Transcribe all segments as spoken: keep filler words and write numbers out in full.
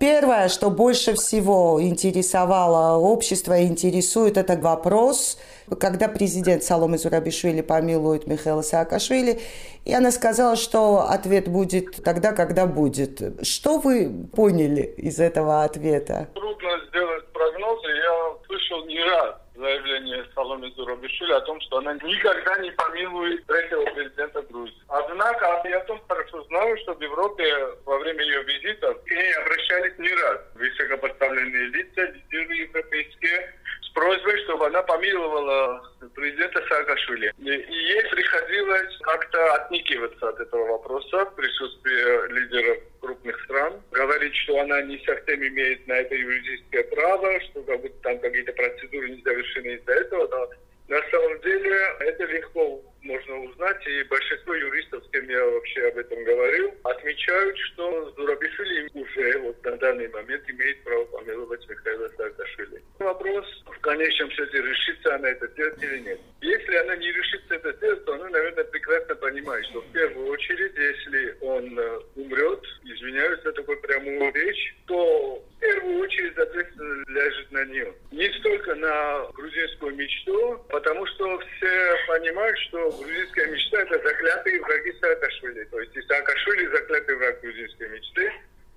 Первое, что больше всего интересовало общество и интересует, это вопрос, когда президент Саломе Зурабишвили помилует Михаила Саакашвили, и она сказала, что ответ будет тогда, когда будет. Что вы поняли из этого ответа? Трудно сделать прогнозы. Я слышал не раз заявление Саломе Зурабишвили о том, что она никогда не помилует третьего президента Грузии. Однако я о том хорошо знаю, что в Европе во время ее визита к ней обращались не раз высокопоставленные лица, лидеры европейские, с просьбой, чтобы она помиловала президента Саакашвили. И ей приходилось как-то отникиваться от этого вопроса в присутствии лидеров крупных стран, говорить, что она не совсем имеет на это юридическое право, что как будто там какие-то процедуры не завершены из-за этого, но на самом деле это легко можно узнать, и большинство юристов, с кем я вообще об этом говорил, отмечают, что Зурабишвили уже вот на данный момент имеет право помиловать Михаила Саакашвили. Вопрос в конечном счете, решится она это делать или нет. Если она не решится это делать, то она, наверное, прекрасно понимает, что в первую очередь, если он умрет, извиняюсь за такую прямую речь, то в первую очередь ответственность ляжет на нее. Не столько на грузинскую мечту, потому что все понимают, что грузинская мечта – это заклятые враги Саакашвили. То есть и Саакашвили – заклятый враг грузинской мечты.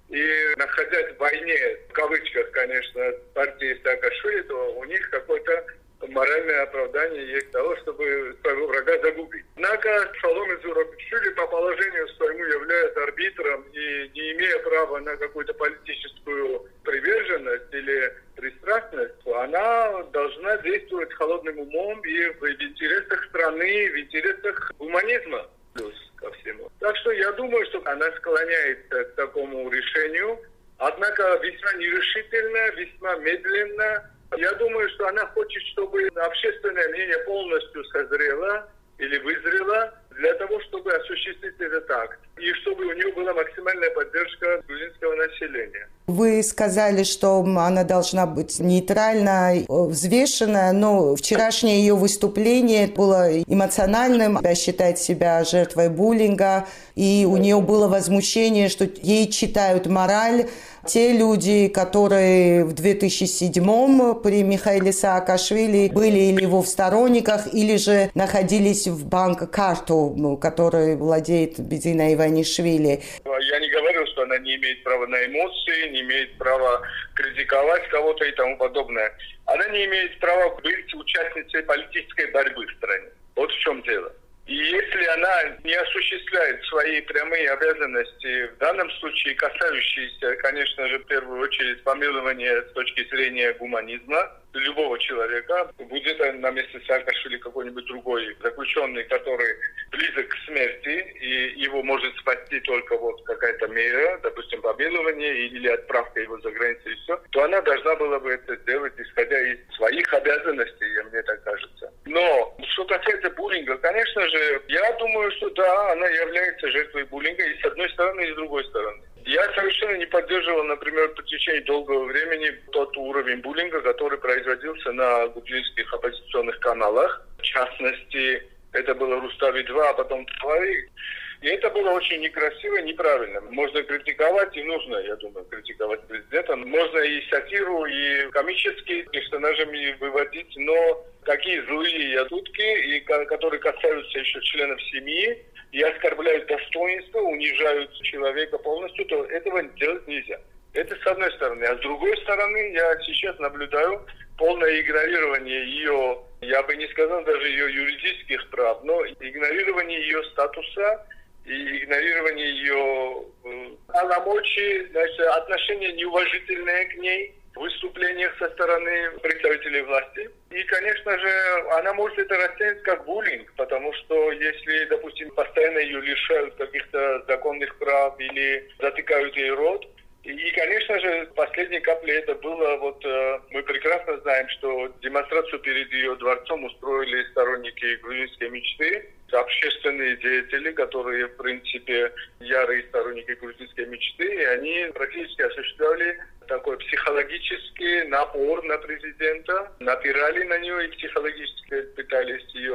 И находясь в войне, в кавычках, конечно, партии Саакашвили, то у них какое-то моральное оправдание есть того, чтобы своего врага загубить. Однако Саломе Зурабишвили по положению своему является арбитром и, не имея права на какую-то политическую приверженность или пристрастность, она должна действовать холодным умом и в интересах страны, в интересах гуманизма плюс ко всему. Так что я думаю, что она склоняется к такому решению, однако весьма нерешительно, весьма медленно. Я думаю, что она хочет, чтобы общественное мнение полностью созрело или вызрело для того, чтобы осуществить этот акт. И чтобы у нее была максимальная поддержка грузинского населения. Вы сказали, что она должна быть нейтральна, взвешенная, но вчерашнее ее выступление было эмоциональным. Она считает себя жертвой буллинга, и у нее было возмущение, что ей читают мораль. Те люди, которые в две тысячи седьмом при Михаиле Саакашвили были или его в сторонниках, или же находились в банке Карту, который владеет Бедзина Иванишвили. Я не говорил, что она не имеет права на эмоции, не имеет права критиковать кого-то и тому подобное. Она не имеет права быть участницей политической борьбы в стране. Вот в чем дело. И если она не осуществляет свои прямые обязанности, в данном случае касающиеся, конечно же, в первую очередь помилования с точки зрения гуманизма любого человека, будет на месте Саакашвили какой-нибудь другой заключенный, который близок к смерти, и его может спасти только вот какая-то мера, допустим, помилование или отправка его за границу и все, то она должна была бы это сделать, исходя из своих обязанностей, мне так кажется. Но что касается буллинга, конечно же, я думаю, что да, она является жертвой буллинга и с одной стороны, и с другой стороны. Я совершенно не поддерживал, например, в течение долгого времени тот уровень буллинга, который производился на грузинских оппозиционных каналах. В частности, это было Рустави-два, а потом Твари. И это было очень некрасиво и неправильно. Можно критиковать, и нужно, я думаю, критиковать президента. Можно и сатиру, и комические персонажами выводить, но такие злые шутки, и которые касаются еще членов семьи, и оскорбляют достоинство, унижают человека полностью, то этого делать нельзя. Это с одной стороны. А с другой стороны, я сейчас наблюдаю полное игнорирование ее, я бы не сказал даже ее юридических прав, но игнорирование ее статуса и игнорирование ее э, полномочий, значит, отношение неуважительное к ней в выступлениях со стороны представителей власти. И, конечно же, она может это расценивать как буллинг, потому что если, допустим, постоянно ее лишают каких-то законных прав или затыкают ей рот, и, конечно же, последней каплей это было, вот мы прекрасно знаем, что демонстрацию перед ее дворцом устроили сторонники грузинской мечты, общественные деятели, которые, в принципе, ярые сторонники грузинской мечты, и они практически осуществляли такой психологический напор на президента, напирали на нее и психологически пытались ее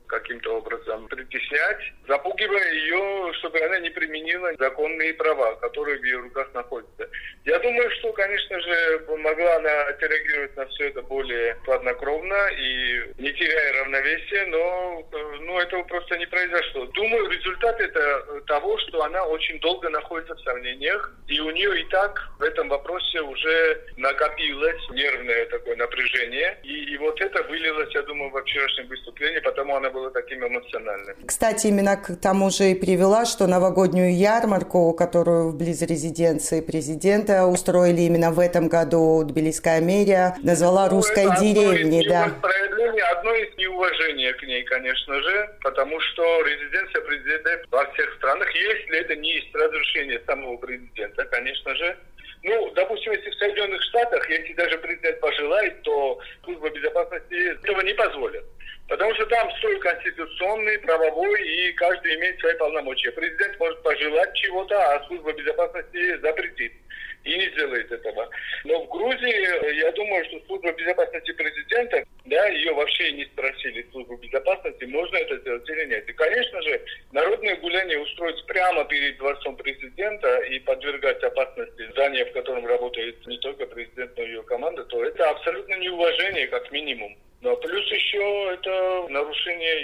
каким-то образом притеснять, запугивая ее, чтобы она не применила законные права, которые в ее руках находятся. Я думаю, что, конечно же, могла она отреагировать на все это более хладнокровно и не теряя равновесия, но ну, этого просто не произошло. Думаю, результат это того, что она очень долго находится в сомнениях, и у нее и так в этом вопросе уже накопилось нервное такое напряжение, и, и вот это вылилось, я думаю, во вчерашнем выступлении, потому она была таким эмоциональным. Кстати, именно к тому же и привела, что новогоднюю ярмарку, которую вблизи резиденции президента устроили именно в этом году Тбилисская мерия, назвала ну, русской деревней. Да. Проявление, одно из неуважения к ней, конечно же, потому что резиденция президента во всех странах, если это не из разрешения самого президента, конечно же. Ну, допустим, если в Соединенных Штатах, если даже президент пожелает, то служба безопасности этого не позволит. Потому что там строй конституционный, правовой, и каждый имеет свои полномочия. Президент может пожелать чего-то, а служба безопасности запретит. И не сделает этого. Но в Грузии, я думаю, что служба безопасности президента, да, ее вообще не спросили, службу безопасности, можно это сделать или нет. И, конечно же, народное гуляние устроить прямо перед дворцом президента и подвергать опасности здания, в котором работает не только президент, но и ее команда, то это абсолютно неуважение, как минимум. Но плюс еще это нарушение,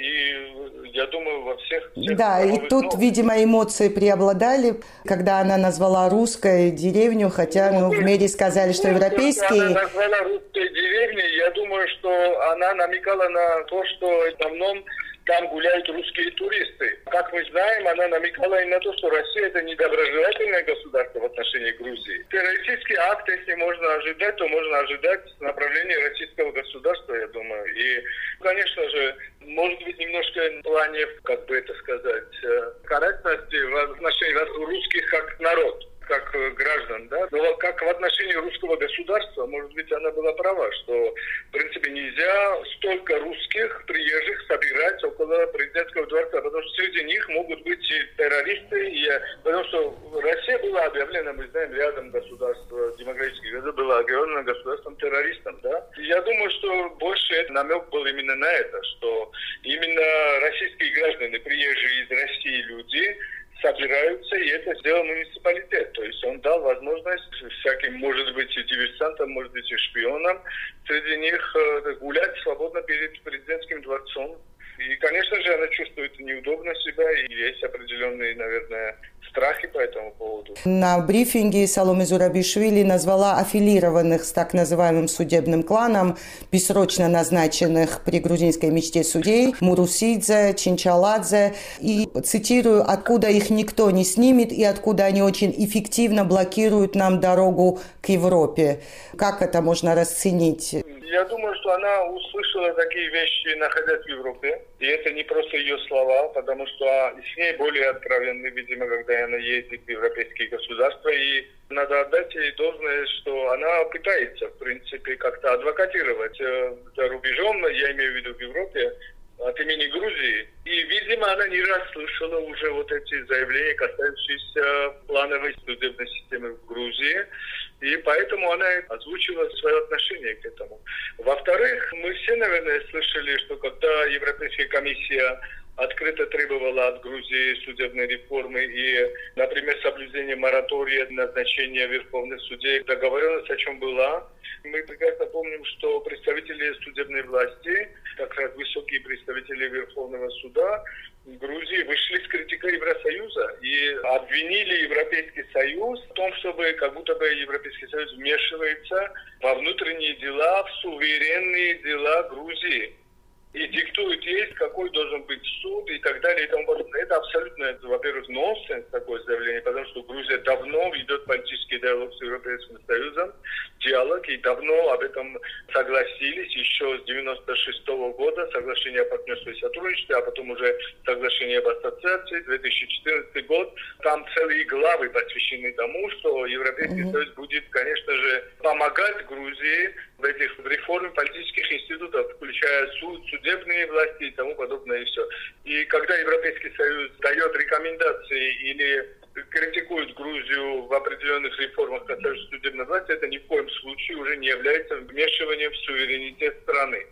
и я думаю, во всех... всех да, и тут, нормах. Видимо, эмоции преобладали, когда она назвала русской деревню, хотя ну, в мере сказали, что ну, европейские... Она назвала русской деревней, я думаю, что она намекала на то, что в основном там гуляют русские туристы. Как мы знаем, она намекала и на то, что Россия – это недоброжелательное государство в отношении Грузии. Террористический акт, если можно ожидать, то можно ожидать направления российского государства, я думаю. И, конечно же, может быть, немножко в плане, как бы это сказать, корректности в отношении русских как народ, как граждан, да, но как в отношении русского государства, может быть, она была права, что, в принципе, нельзя столько русских приезжих собирать около президентского дворца, потому что среди них могут быть и террористы, и, потому что Россия была объявлена, мы знаем, рядом государства демократических, это было объявлено государством террористом, да. И я думаю, что больше это намек был именно на это, что именно российские граждане, приезжие из России люди, собираются, и это сделал муниципалитет. То есть он дал возможность всяким, может быть, и диверсантам, может быть, и шпионам среди них гулять свободно перед президентским дворцом. И, конечно же, она чувствует неудобно себя, и есть определенные, наверное, страхи по этому поводу. На брифинге Саломе Зурабишвили назвала аффилированных с так называемым судебным кланом, бессрочно назначенных при грузинской мечте судей Мурусидзе, Чинчаладзе. И цитирую: «Откуда их никто не снимет и откуда они очень эффективно блокируют нам дорогу к Европе». Как это можно расценить? Я думаю, что она услышала такие вещи, находясь в Европе. И это не просто ее слова, потому что с ней более откровенны, видимо, когда она ездит в европейские государства. И надо отдать ей должное, что она пытается, в принципе, как-то адвокатировать за рубежом, я имею в виду в Европе, от имени Грузии. И, видимо, она не раз слышала уже вот эти заявления, касающиеся плановой судебной системы в Грузии. И поэтому она озвучила свое отношение к этому. Во-вторых, мы все, наверное, слышали, что когда Европейская комиссия открыто требовала от Грузии судебной реформы и, например, соблюдения моратория, назначения верховных судей, договоренность о чем была. Мы прекрасно помним, что представители судебной власти, как раз высокие представители Верховного суда Грузии, вышли с критикой Евросоюза и обвинили Европейский Союз в том, чтобы как будто бы Европейский Союз вмешивается во внутренние дела, в суверенные дела Грузии. И диктует ей, какой должен быть суд и так далее и тому подобное. Это абсолютно, во-первых, нонсенс, такое заявление, потому что Грузия давно ведет политический диалог с Европейским Союзом, диалог, и давно об этом согласились, еще с девяносто шестого года, соглашение о партнерстве и сотрудничестве, а потом уже соглашение об ассоциации, две тысячи четырнадцатый год. Там целые главы посвящены тому, что Европейский mm-hmm. Союз будет, конечно же, помогать Грузии в этих в реформе политических институтов, включая суд, судебные власти и тому подобное, и все. И когда Европейский Союз дает рекомендации или критикует Грузию в определенных реформах, касающихся судебной власти, это ни в коем случае уже не является вмешиванием в суверенитет страны.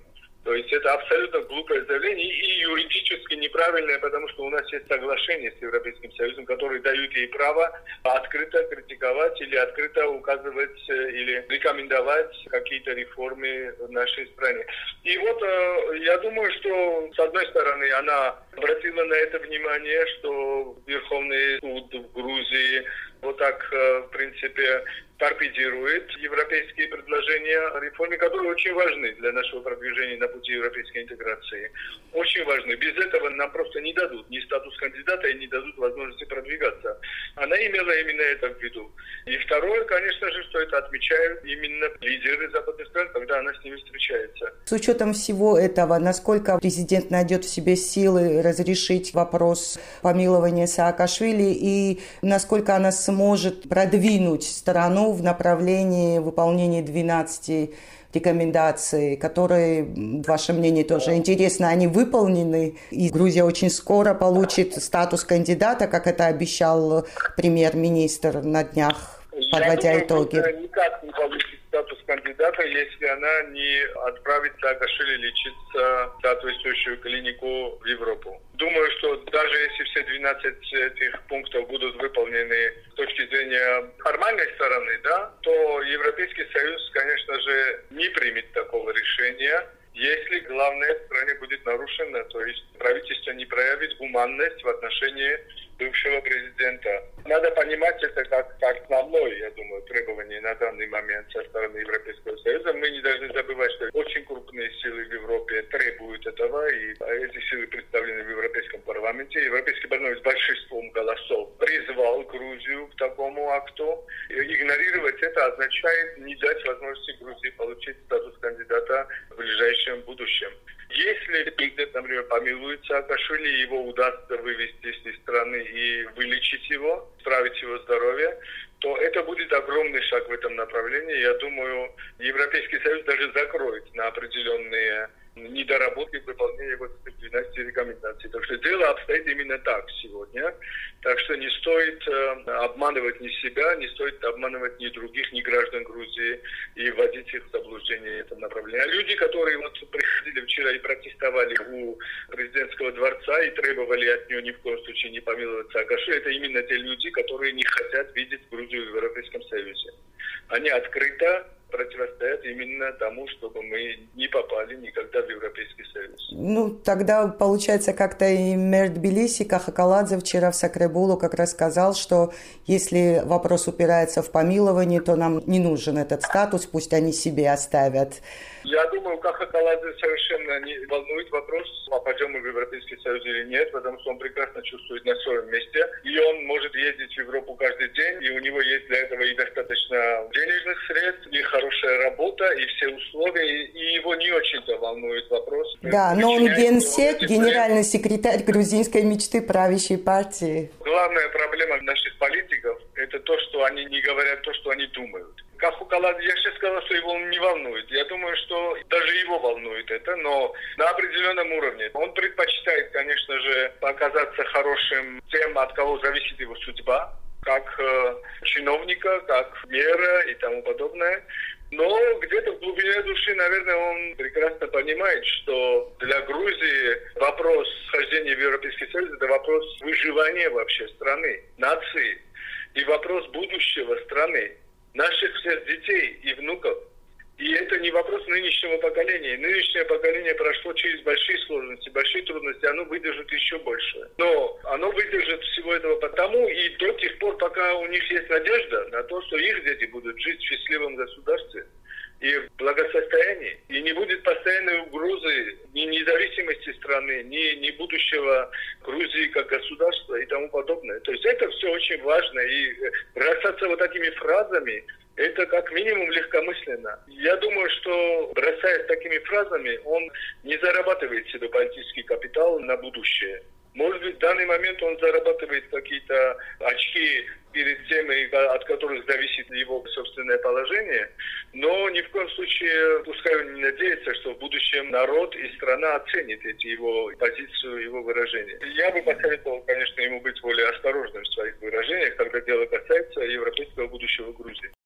То есть это абсолютно глупое заявление и юридически неправильное, потому что у нас есть соглашение с Европейским Союзом, которые дают ей право открыто критиковать или открыто указывать или рекомендовать какие-то реформы в нашей стране. И вот я думаю, что с одной стороны она обратила на это внимание, что Верховный суд в Грузии вот так, в принципе, торпедирует европейские предложения о реформе, которые очень важны для нашего продвижения на пути европейской интеграции. Очень важны. Без этого нам просто не дадут ни статус кандидата и не дадут возможности продвигаться. Она имела именно это в виду. И второе, конечно же, что это отмечают именно лидеры западных стран, когда она с ними встречается. С учетом всего этого, насколько президент найдет в себе силы разрешить вопрос помилования Саакашвили и насколько она сможет продвинуть страну в направлении выполнения двенадцати рекомендаций, которые, ваше мнение, тоже интересно, они выполнены, и Грузия очень скоро получит статус кандидата, как это обещал премьер-министр на днях, подводя Я думаю, итоги. Грузия никак не получит статус кандидата, если она не отправит Саакашвили лечиться в соответствующую клинику в Европу. Думаю, что даже если все двенадцать этих пунктов будут выполнены с точки зрения формальной стороны, да, то Европейский Союз, конечно же, не примет такого решения, если главное в стране будет нарушено, то есть правительство не проявит гуманность в отношении бывшего президента. Надо понимать это как, как основное, я думаю, требование на данный момент со стороны Европейского Союза. Мы не должны забывать, что очень крупные силы в Европе требуют этого, и эти силы представлены в Европейском парламенте. Европейский парламент с большинством голосов призвал Грузию к такому акту. И игнорировать это означает не дать возможности Грузии получить статус кандидата в ближайшем будущем. Если президент, например, помилует Саакашвили, его удастся вывести из страны и вылечить его, справить его здоровье, то это будет огромный шаг в этом направлении. Я думаю, Европейский Союз даже закроет на определенные недоработки в выполнении вот двенадцати рекомендаций. Так что дело обстоит именно так сегодня. Так что не стоит э, обманывать ни себя, не стоит обманывать ни других, ни граждан Грузии и вводить их в заблуждение в этом направлении. А люди, которые вот приходили вчера и протестовали у президентского дворца и требовали от нее ни в коем случае не помиловать Саакашвили, это именно те люди, которые не хотят видеть Грузию в Европейском Союзе. Они открыто противостоят именно тому, чтобы мы не попали никогда в Европейский Союз. Ну, тогда, получается, как-то и мэр Тбилиси Кахакаладзе вчера в Сакребулу как раз сказал, что если вопрос упирается в помилование, то нам не нужен этот статус, пусть они себе оставят. Я думаю, Кахакаладзе совершенно не волнует вопрос, попадем мы в Европейский Союз или нет, потому что он прекрасно чувствует на своем месте. И он может ездить в Европу каждый день, и у него есть для этого и достаточно денежных средств, и хорошая работа, и все условия, и его не очень-то волнует вопрос. Да, но он генсек, генеральный секретарь грузинской мечты правящей партии. Главная проблема наших политиков – это то, что они не говорят то, что они думают. Кахакаладзе, я сейчас сказал, что его не волнует. Я думаю, что даже его волнует это, но на определенном уровне. Он предпочитает, конечно же, оказаться хорошим тем, от кого зависит его судьба, как э, чиновника, как мэра и тому подобное. Но где-то в глубине души, наверное, он прекрасно понимает, что для Грузии вопрос вхождения в Европейский Союз – это вопрос выживания вообще страны, нации и вопрос будущего страны, наших всех детей и внуков. И это не вопрос нынешнего поколения. Нынешнее поколение прошло через большие сложности, большие трудности, оно выдержит еще больше. Но оно выдержит всего этого потому и до тех пор, пока у них есть надежда на то, что их дети будут жить в счастливом государстве и в благосостоянии. И не будет постоянной угрозы ни независимости страны, ни, ни будущего Грузии как государства и тому подобное. То есть это все очень важно. И бросаться вот такими фразами, это как минимум легкомысленно. Я думаю, что бросаясь такими фразами, он не зарабатывает себе политический капитал на будущее. Может быть, в данный момент он зарабатывает какие-то очки перед теми, от которых зависит его собственное положение, но ни в коем случае, пускай он не надеется, что в будущем народ и страна оценит эти его позицию, его выражения. Я бы посоветовал, конечно, ему быть более осторожным в своих выражениях, когда дело касается европейского будущего Грузии.